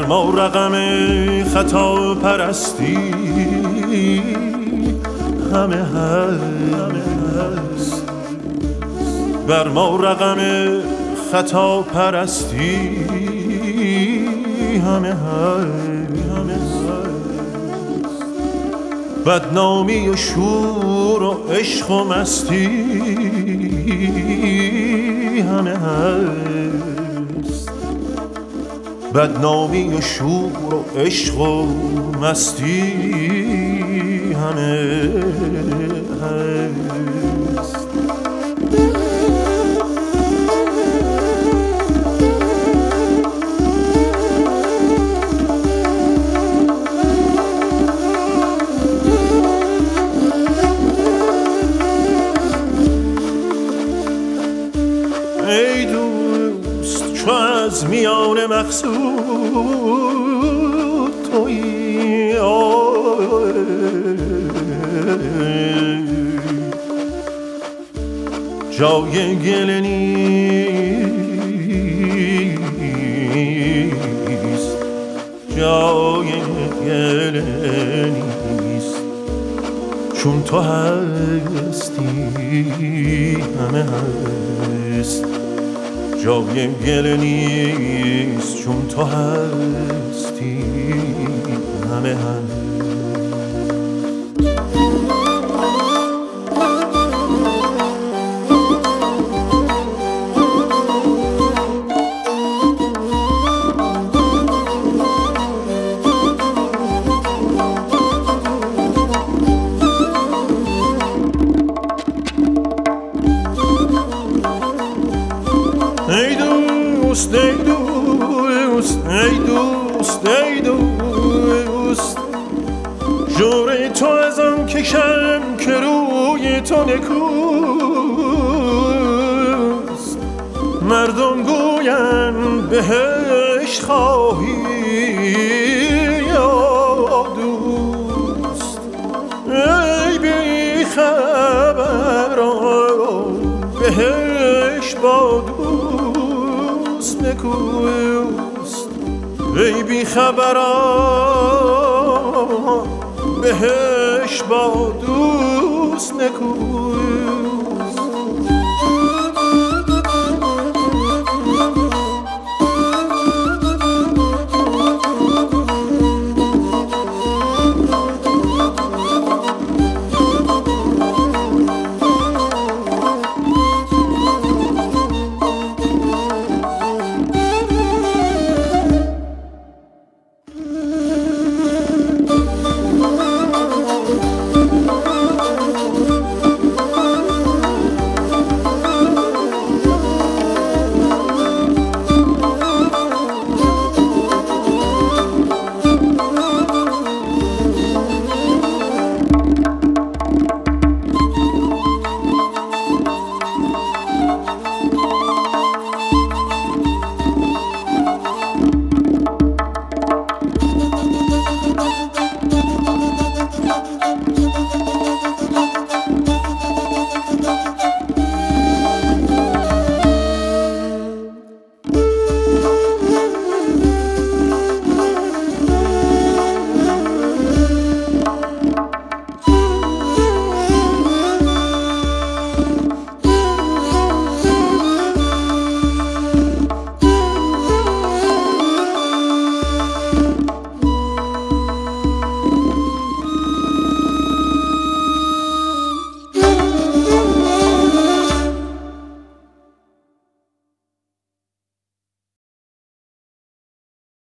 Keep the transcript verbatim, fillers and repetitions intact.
بر ما رقم خطا پرستی همه هست، بر ما رقم خطا پرستی همه هست، بدنامی و شور و عشق و مستی همه هست، بدنامی و شور و عشق و مستی همه هست. ای دوست چو از میان مقصود تویی، جای گله نیست، جای گله نیست، چون تو هستی همه هست، جای گله نیست، چون تو هستی همه هست. ای دوست ای دوست ای دوست ای دوست، جور تو از آن کشم که روی تو نکوست، مردم گویند بهش خواهی یا دوست، ای بی خبران بهش با دوست نکوست، ای بی خبران بهش با دوست نکوست.